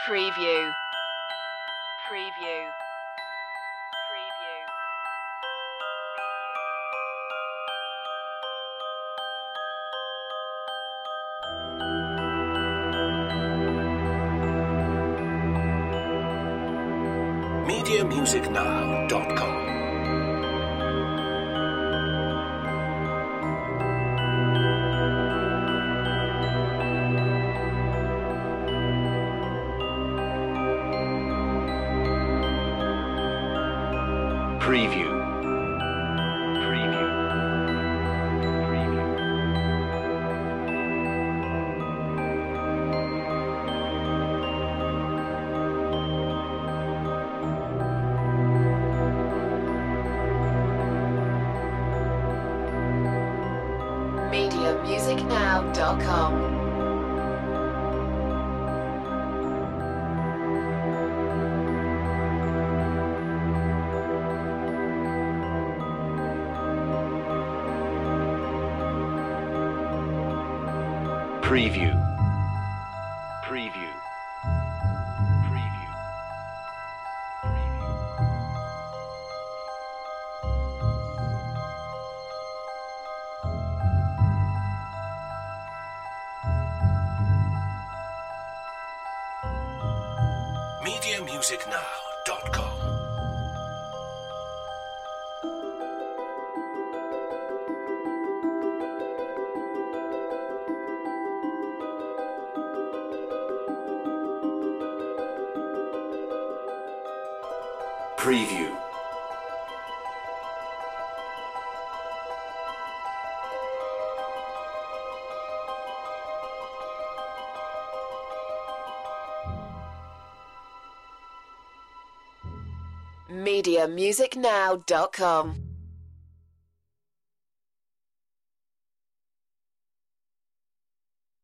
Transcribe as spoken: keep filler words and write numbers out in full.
Preview. Preview. Preview. media music now dot com. Preview. Preview. Preview. media music now dot com. Preview. Preview. Preview. Preview. media music now dot com. Preview. media music now dot com.